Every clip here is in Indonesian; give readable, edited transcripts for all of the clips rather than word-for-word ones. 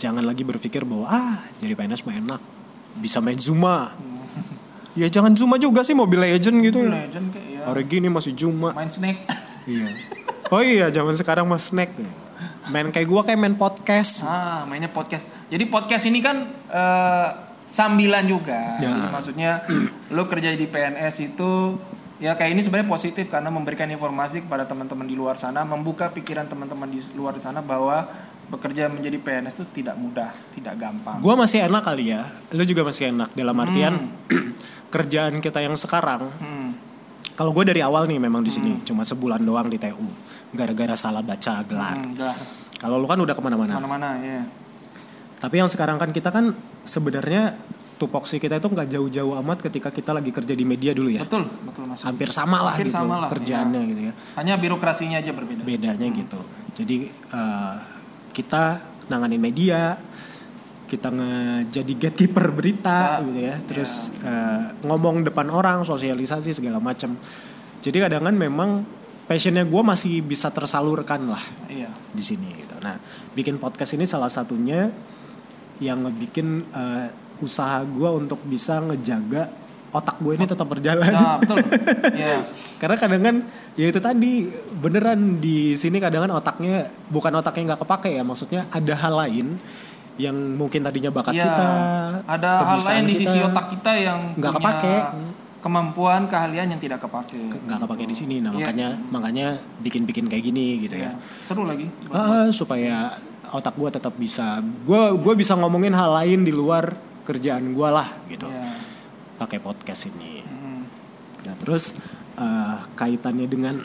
jangan lagi berpikir bahwa jadi PNS mah enak, bisa main Zuma. Ya jangan Zuma juga sih, Mobile Legend gitu. Mobile Legend kayak ya. Hari gini masih Zuma. Main Snake. Iya. Oh iya, zaman sekarang mas Snake. Main kayak gua kayak main podcast. Mainnya podcast. Jadi podcast ini kan sambilan juga. Ya. Jadi maksudnya lo kerja di PNS itu ya kayak ini sebenarnya positif karena memberikan informasi kepada teman-teman di luar sana, membuka pikiran teman-teman di luar sana bahwa bekerja menjadi PNS itu tidak mudah, tidak gampang. Gua masih enak kali ya. Lu juga masih enak dalam artian kerjaan kita yang sekarang. Kalau gue dari awal nih memang di sini cuma sebulan doang di TU, gara-gara salah baca gelar. Kalau lu kan udah kemana-mana. Ya. Tapi yang sekarang kan kita kan sebenarnya tupoksi kita itu nggak jauh-jauh amat ketika kita lagi kerja di media dulu ya. Betul Mas. Hampir sama lah gitu kerjaannya gitu ya. Hanya birokrasinya aja berbeda. Bedanya gitu. Jadi kita nanganin media, kita jadi gatekeeper berita gitu ya. Terus ngomong depan orang, sosialisasi segala macam. Jadi kadang kan memang passionnya gue masih bisa tersalurkan lah di sini gitu. Nah, bikin podcast ini salah satunya yang ngebikin usaha gue untuk bisa ngejaga otak gue ini tetap berjalan. Betul. Karena kadang kan ya itu tadi beneran di sini kadang kan otaknya bukan otaknya nggak kepake ya, maksudnya ada hal lain yang mungkin tadinya bakat kita, ada hal lain di sisi otak kita yang nggak kepake, kemampuan keahlian yang tidak kepake, nggak kepake di sini. Nah makanya bikin kayak gini gitu ya. Seru lagi. Supaya otak gue tetap bisa, gue bisa ngomongin hal lain di luar kerjaan gue lah gitu. Pakai podcast ini. Nah terus kaitannya dengan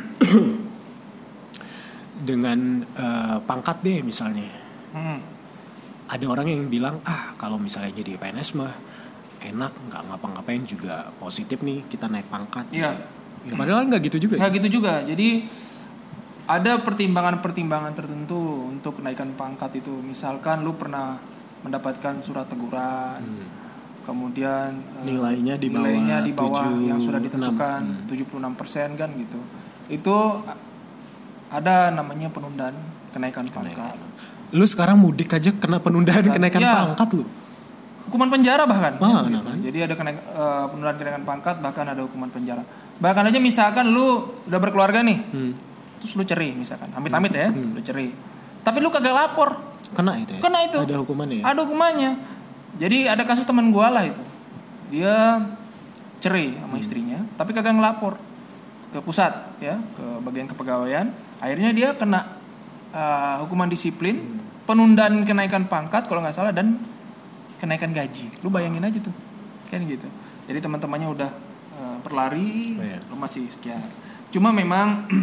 pangkat deh misalnya. Ada orang yang bilang kalau misalnya jadi PNS mah enak, nggak ngapa-ngapain juga positif nih, kita naik pangkat. Ya padahal nggak gitu juga. Nggak gitu juga. Jadi ada pertimbangan tertentu untuk kenaikan pangkat itu. Misalkan lu pernah mendapatkan surat teguran. Kemudian nilainya di bawah 7, yang sudah ditentukan 76% kan gitu. Itu ada namanya penundaan kenaikan pangkat. Lu sekarang mudik aja kena penundaan kenaikan pangkat lu. Hukuman penjara bahkan. Kan? Jadi ada penundaan kenaikan pangkat, bahkan ada hukuman penjara. Bahkan aja misalkan lu udah berkeluarga nih. Terus lu cerai misalkan. Amit-amit ya, lu cerai. Tapi lu kagak lapor. Kena itu ya? Kena itu. Ada hukumannya ya? Ada hukumannya. Jadi ada kasus teman gue lah itu, dia cerai sama istrinya, tapi kagak ngelapor ke pusat ya, ke bagian kepegawaian. Akhirnya dia kena hukuman disiplin, penundaan kenaikan pangkat kalau nggak salah, dan kenaikan gaji. Lu bayangin aja tuh, kan gitu. Jadi teman-temannya udah berlari, lu masih sekian. Cuma memang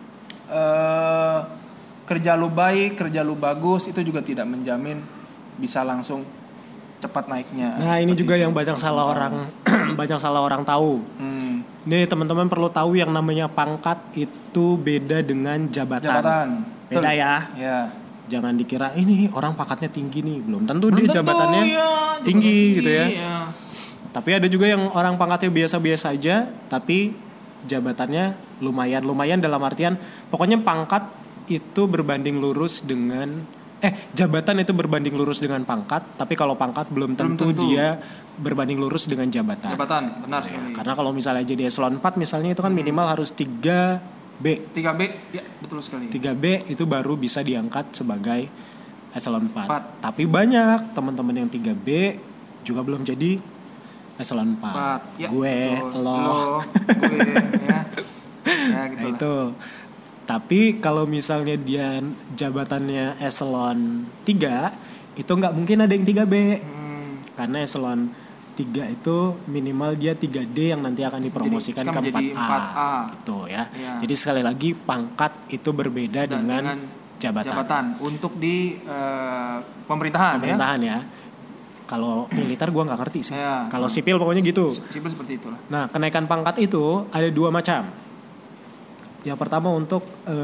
kerja lu baik, kerja lu bagus itu juga tidak menjamin bisa langsung cepat naiknya. Nah ini juga yang banyak salah orang tahu. Nih teman-teman perlu tahu yang namanya pangkat itu beda dengan jabatan. Beda ya. Jangan dikira ini orang pangkatnya tinggi nih, belum tentu dia jabatannya tinggi gitu ya. Tapi ada juga yang orang pangkatnya biasa-biasa aja, tapi jabatannya lumayan dalam artian pokoknya pangkat itu berbanding lurus dengan jabatan itu berbanding lurus dengan pangkat, tapi kalau pangkat belum tentu dia berbanding lurus dengan jabatan. Benar sekali. Karena kalau misalnya jadi eselon 4 misalnya itu kan minimal harus 3B. 3B, ya betul sekali. 3B itu baru bisa diangkat sebagai eselon 4. Tapi banyak teman-teman yang 3B juga belum jadi eselon 4. Ya, gue, lo. Gue, ya. Ya gitu. Nah, itu. Tapi kalau misalnya dia jabatannya eselon 3, itu nggak mungkin ada yang 3B. Karena eselon 3 itu minimal dia 3D yang nanti akan dipromosikan ke 4A. Gitu ya. Jadi sekali lagi pangkat itu berbeda dengan jabatan. Untuk di pemerintahan ya. Kalau militer gue nggak ngerti sih. Kalau sipil pokoknya gitu. Sipil seperti itulah. Nah kenaikan pangkat itu ada 2 macam. Yang pertama untuk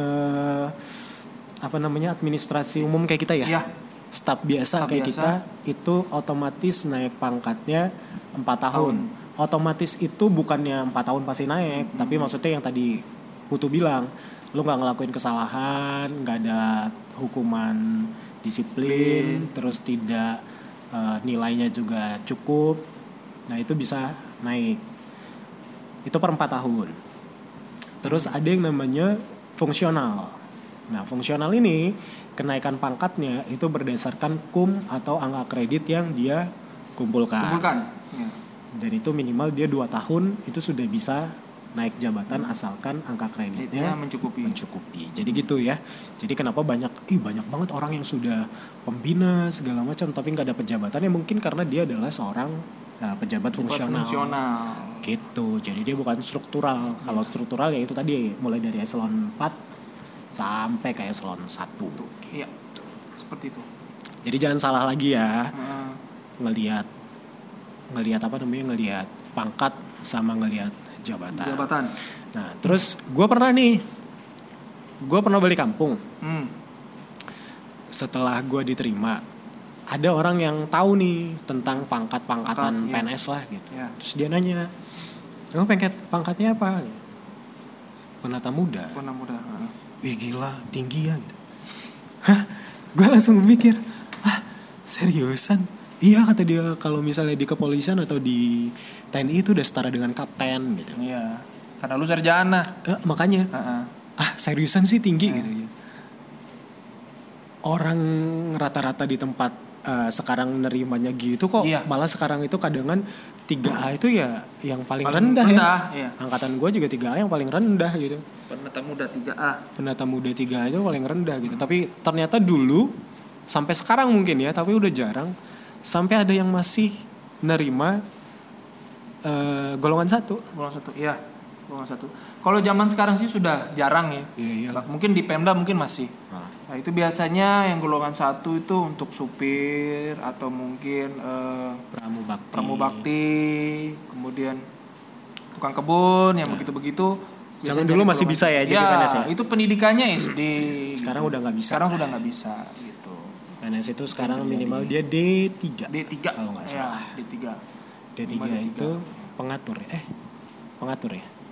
administrasi umum kayak kita ya. Staf biasa kayak kita itu otomatis naik pangkatnya 4 tahun. Otomatis itu bukannya 4 tahun pasti naik, tapi maksudnya yang tadi Putu bilang, lu nggak ngelakuin kesalahan, nggak ada hukuman disiplin, terus tidak nilainya juga cukup. Nah itu bisa naik. Itu per 4 tahun. Terus ada yang namanya fungsional. Nah fungsional ini kenaikan pangkatnya itu berdasarkan KUM atau angka kredit yang dia kumpulkan. Ya. Dan itu minimal dia 2 tahun itu sudah bisa naik jabatan asalkan angka kreditnya mencukupi. Jadi gitu ya. Jadi kenapa banyak banget orang yang sudah pembina segala macam tapi nggak dapat jabatan ya mungkin karena dia adalah seorang pejabat fungsional. Gitu. Jadi dia bukan struktural. Kalau struktural ya itu tadi mulai dari eselon 4 sampai ke eselon 1 gitu. Iya. Seperti itu. Jadi jangan salah lagi ya. Ngelihat pangkat sama ngelihat jabatan. Nah, terus gue pernah balik kampung. Setelah gue diterima, ada orang yang tahu nih tentang pangkatan PNS lah gitu. Yeah. Terus dia nanya, pangkatnya apa? Penata muda. Wih gila, tinggi ya gitu. Hah? Gue langsung mikir, seriusan? Iya kata dia, kalau misalnya di kepolisian atau di TNI itu udah setara dengan kapten gitu. Iya, karena lu sarjana. Makanya, seriusan sih tinggi gitu. Orang rata-rata di tempat sekarang nerimanya gitu kok, malah sekarang itu kadangan 3A itu ya yang paling rendah ya. Iya. Angkatan gue juga 3A yang paling rendah gitu. Penata muda 3A itu paling rendah gitu. Tapi ternyata dulu sampai sekarang mungkin ya, tapi udah jarang sampai ada yang masih nerima golongan 1. Iya, golongan 1. Kalau zaman sekarang sih sudah jarang ya. Iya. Mungkin di Pemda mungkin masih. Nah, itu biasanya yang golongan 1 itu untuk supir atau mungkin pramubakti, kemudian tukang kebun yang begitu-begitu. Zaman dulu masih bisa ya jadi PNS ya. Itu pendidikannya SD. Sekarang gitu. udah nggak bisa. Sekarang udah nggak bisa gitu. PNS itu sekarang minimal dia D3 kalau nggak salah. D3 itu pengatur ya. Pengatur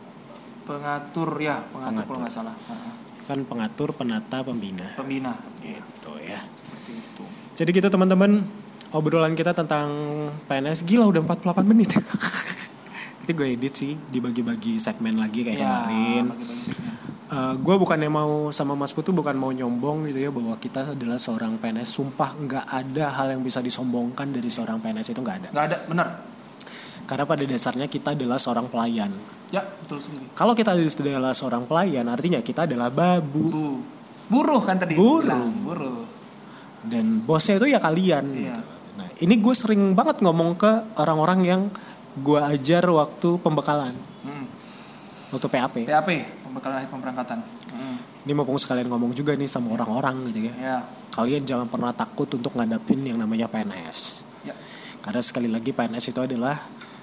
kalau nggak salah. Kan pengatur, penata, pembina gitu ya. Seperti itu. Jadi gitu teman-teman, obrolan kita tentang PNS gila udah 48 menit. Itu gue edit sih, dibagi-bagi segmen lagi kayak kemarin. Gue bukannya mau sama Mas Putu bukan mau nyombong gitu ya bahwa kita adalah seorang PNS. Sumpah nggak ada hal yang bisa disombongkan dari seorang PNS, itu nggak ada. Nggak ada, benar. Karena pada dasarnya kita adalah seorang pelayan. Ya, betul sekali. Kalau kita adalah seorang pelayan, artinya kita adalah buruh kan tadi. Buruh. Dan bosnya itu ya kalian. Iya. Gitu. Nah, ini gue sering banget ngomong ke orang-orang yang gue ajar waktu pembekalan. Waktu PAP, pembekalan pemberangkatan. Ini mumpung sekalian ngomong juga nih sama orang-orang gitu ya. Yeah. Kalian jangan pernah takut untuk ngadapin yang namanya PNS. Yeah. Karena sekali lagi PNS itu adalah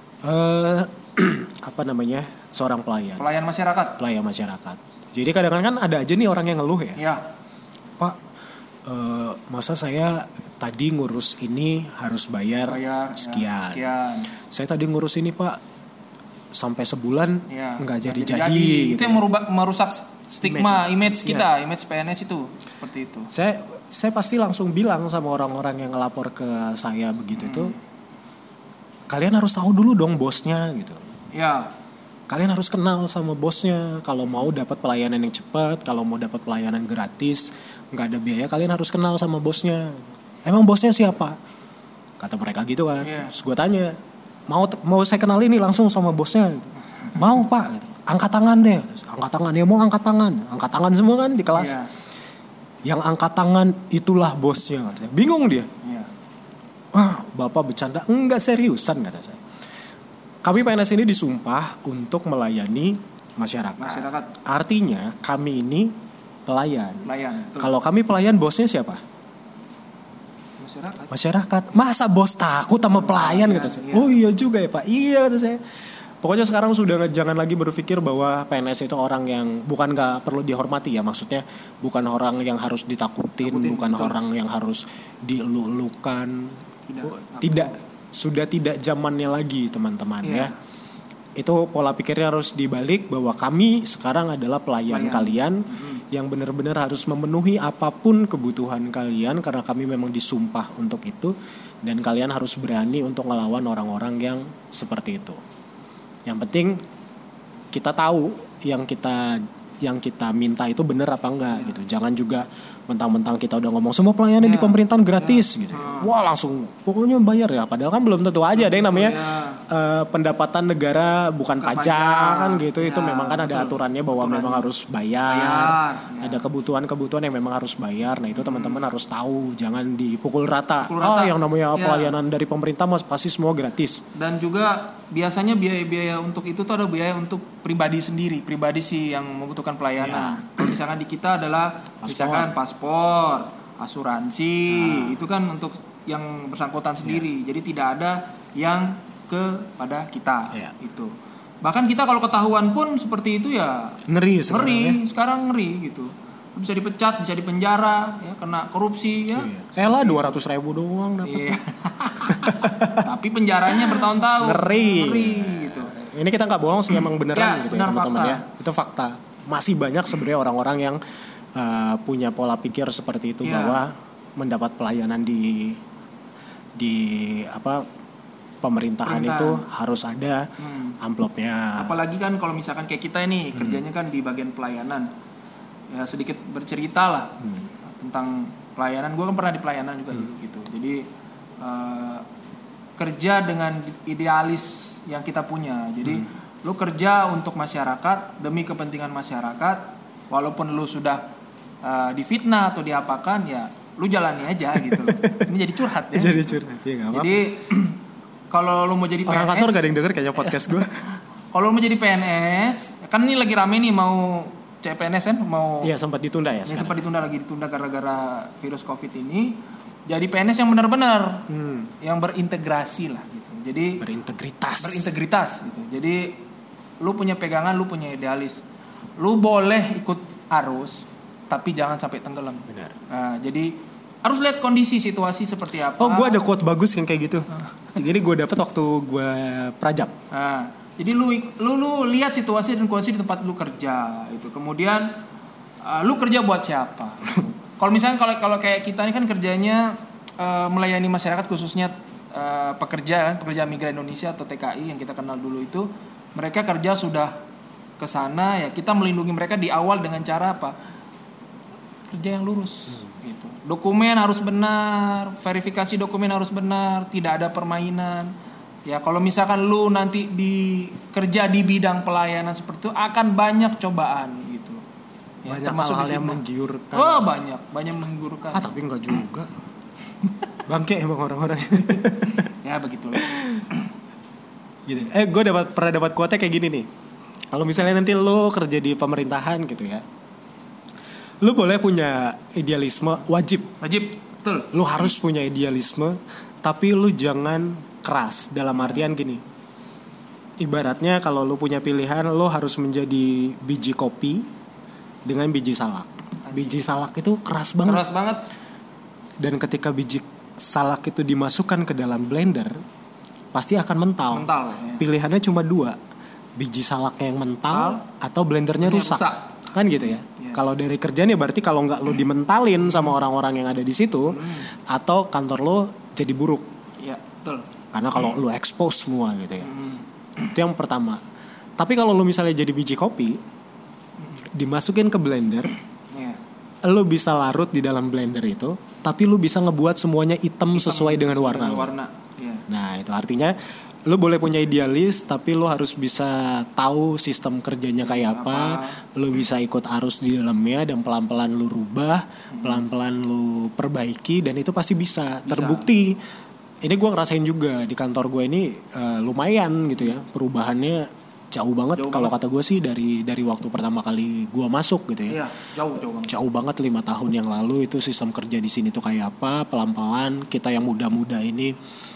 seorang pelayan. Pelayan masyarakat. Jadi kadang-kadang kan ada aja nih orang yang ngeluh ya. Yeah. Pak, masa saya tadi ngurus ini harus bayar sekian. Saya tadi ngurus ini Pak sampai sebulan nggak jadi. Itu yang merusak stigma image kita, image PNS itu seperti itu. Saya pasti langsung bilang sama orang-orang yang ngelapor ke saya begitu itu, kalian harus tahu dulu dong bosnya gitu. Ya. Kalian harus kenal sama bosnya. Kalau mau dapat pelayanan yang cepat, kalau mau dapat pelayanan gratis, nggak ada biaya, kalian harus kenal sama bosnya. Emang bosnya siapa? Kata mereka gitu kan. Yeah. Terus gue tanya, mau saya kenal ini langsung sama bosnya? Gitu. Mau Pak. Gitu. Angkat tangan deh. Terus, angkat tangan. Ya mau angkat tangan. Angkat tangan semua kan di kelas. Yeah. Yang angkat tangan itulah bosnya. Katanya. Bingung dia. Yeah. Bapak bercanda? Enggak, seriusan kata saya. Kami PNS ini disumpah untuk melayani masyarakat. Artinya kami ini pelayan. Kalau kami pelayan, bosnya siapa? Masyarakat. Masa bos takut sama pelayan kata saya. Oh iya juga ya Pak. Iya kata saya. Pokoknya sekarang sudah jangan lagi berpikir bahwa PNS itu orang yang bukan gak perlu dihormati ya. Maksudnya bukan orang yang harus ditakutin, bukan betul. Orang yang harus dielu-elukan. Tidak. Sudah tidak zamannya lagi teman-teman ya. itu pola pikirnya harus dibalik bahwa kami sekarang adalah pelayan kalian yang benar-benar harus memenuhi apapun kebutuhan kalian karena kami memang disumpah untuk itu dan kalian harus berani untuk ngelawan orang-orang yang seperti itu. Yang penting kita tahu yang kita minta itu benar apa enggak gitu. Jangan juga mentang-mentang kita udah ngomong semua pelayanan di pemerintahan gratis gitu. Wah langsung pokoknya bayar ya. Padahal kan belum tentu aja ada yang namanya pendapatan negara bukan pajak kan gitu. Itu memang kan ada aturannya bahwa memang harus bayar. Ada kebutuhan-kebutuhan yang memang harus bayar. Nah itu teman-teman harus tahu. Jangan dipukul rata. Yang namanya pelayanan dari pemerintah pasti semua gratis. Dan juga biasanya biaya-biaya untuk itu tuh ada biaya untuk pribadi sendiri. Pribadi sih yang membutuhkan pelayanan. Misalkan di kita adalah misalkan paspor, asuransi, itu kan untuk yang bersangkutan sendiri. Jadi tidak ada yang kepada kita itu. Bahkan kita kalau ketahuan pun seperti itu ya ngeri sekarang ngeri gitu. Bisa dipecat, bisa dipenjara, ya kena korupsi ya. Elah 200.000 doang dapat. Tapi penjaranya bertahun-tahun. Ngeri gitu. Ini kita nggak bohong sih, emang beneran gitu ya teman-teman ya. Itu fakta. Masih banyak sebenarnya orang-orang yang punya pola pikir seperti itu bahwa mendapat pelayanan di pemerintahan itu harus ada amplopnya. Apalagi kan kalau misalkan kayak kita ini kerjanya kan di bagian pelayanan. Ya sedikit bercerita lah tentang pelayanan. Gue kan pernah di pelayanan juga dulu gitu. Jadi kerja dengan idealis yang kita punya. Jadi lu kerja untuk masyarakat demi kepentingan masyarakat. Walaupun lu sudah difitnah atau diapakan ya lu jalani aja gitu. Ini jadi curhat ya. Jadi curhat ya nggak apa-apa. Jadi kalau lu mau jadi PNS, orang kantor gak ada yang denger kayaknya podcast gue. Kalau lu mau jadi PNS, kan ini lagi rame nih mau CPNS kan mau. Iya sempat ditunda ya. Sempat ditunda gara-gara virus COVID ini. Jadi PNS yang benar-benar, yang berintegrasi lah gitu. Jadi berintegritas gitu. Jadi lu punya pegangan, lu punya idealis. Lu boleh ikut arus, tapi jangan sampai tenggelam. Benar. Nah, jadi harus lihat kondisi situasi seperti apa. Oh, gue ada quote bagus yang kayak gitu. Jadi gue dapet waktu gue prajab. Nah, jadi lu lihat situasi dan kondisi di tempat lu kerja itu. Kemudian lu kerja buat siapa? Kalau misalnya kalau kayak kita ini kan kerjanya melayani masyarakat khususnya pekerja migran Indonesia atau TKI yang kita kenal dulu itu, mereka kerja sudah ke sana ya, kita melindungi mereka di awal dengan cara apa? Kerja yang lurus gitu. Dokumen harus benar, verifikasi dokumen harus benar, tidak ada permainan. Ya kalau misalkan lu nanti kerja di bidang pelayanan seperti itu akan banyak cobaan gitu. Ya, banyak hal-hal yang menggiurkan. Oh banyak menggiurkan. Tapi enggak juga. Bangke emang orang-orang. Ya begitulah. Gitu. Gue pernah dapat quote kayak gini nih. Kalau misalnya nanti lo kerja di pemerintahan gitu ya, lo boleh punya idealisme, wajib, betul. Lo harus punya idealisme, tapi lo jangan keras. Dalam artian gini, ibaratnya kalau lo punya pilihan, lo harus menjadi biji kopi dengan biji salak. Biji salak itu keras banget. Dan ketika biji salak itu dimasukkan ke dalam blender, pasti akan mental ya. Pilihannya cuma 2, biji salaknya yang mental atau blendernya rusak. Kan gitu ya. Kalau dari kerjanya berarti kalau nggak lo dimentalin sama orang-orang yang ada di situ, atau kantor lo jadi buruk. Iya, betul. Karena kalau lo expose semua gitu ya. Itu yang pertama. Tapi kalau lo misalnya jadi biji kopi, dimasukin ke blender, lo bisa larut di dalam blender itu, tapi lo bisa ngebuat semuanya hitam sesuai dengan warna. Nah itu artinya lo boleh punya idealis, tapi lo harus bisa tahu sistem kerjanya kayak apa. Lo bisa ikut arus di dalamnya dan pelan-pelan lo rubah, pelan-pelan lo perbaiki, dan itu pasti bisa terbukti. Ini gue ngerasain juga di kantor gue ini lumayan gitu ya, perubahannya jauh banget. Kalau kata gue sih dari waktu pertama kali gue masuk gitu ya. Jauh banget 5 tahun yang lalu itu sistem kerja di sini tuh kayak apa. Pelan-pelan kita yang muda-muda ini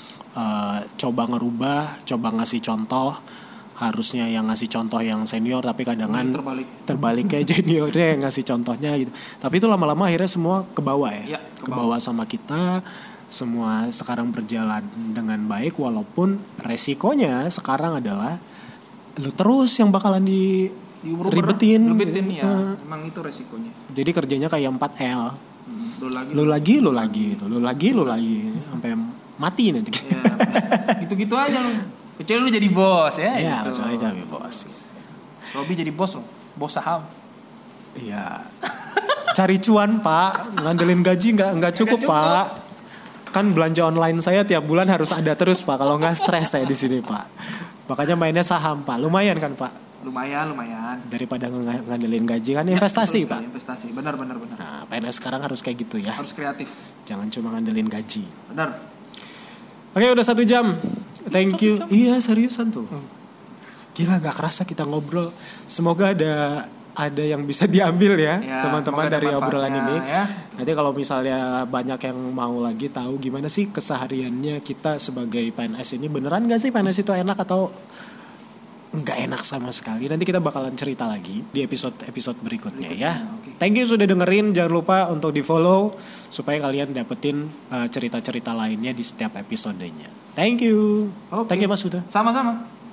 coba ngerubah, coba ngasih contoh. Harusnya yang ngasih contoh yang senior, tapi kadang-kadang terbalik kayak juniornya yang ngasih contohnya gitu. Tapi itu lama-lama akhirnya semua ke bawah ya. Ke bawah sama kita. Semua sekarang berjalan dengan baik, walaupun resikonya sekarang adalah lu terus yang bakalan ribetin ya. Emang itu resikonya. Jadi kerjanya kayak 4L. Lu lagi sampai mati nanti. Ya, gitu-gitu aja lu. Kecuali lu jadi bos ya. Iya, gitu. kecuali jadi bos. Robi jadi bos loh, bos saham. Iya. Cari cuan, Pak. Ngandelin gaji nggak cukup, Pak. Kan belanja online saya tiap bulan harus ada terus, Pak. Kalau nggak stres saya di sini, Pak. Makanya mainnya saham, Pak. Lumayan kan, Pak? Lumayan. Daripada ngandelin gaji kan investasi, Pak. Investasi, benar. Nah, PNS sekarang harus kayak gitu ya. Harus kreatif. Jangan cuma ngandelin gaji. Benar. Oke, udah 1 jam. Thank you. Iya, seriusan tuh. Gila, nggak kerasa kita ngobrol. Semoga ada yang bisa diambil ya teman-teman dari obrolan ini. Ya. Nanti kalau misalnya banyak yang mau lagi tahu gimana sih kesehariannya kita sebagai PNS ini, beneran nggak sih PNS itu enak atau nggak enak sama sekali? Nanti kita bakalan cerita lagi di episode berikutnya ya. Okay. Thank you sudah dengerin. Jangan lupa untuk di follow supaya kalian dapetin cerita-cerita lainnya di setiap episodenya. Thank you. Okay. Thank you Mas Huda. Sama-sama.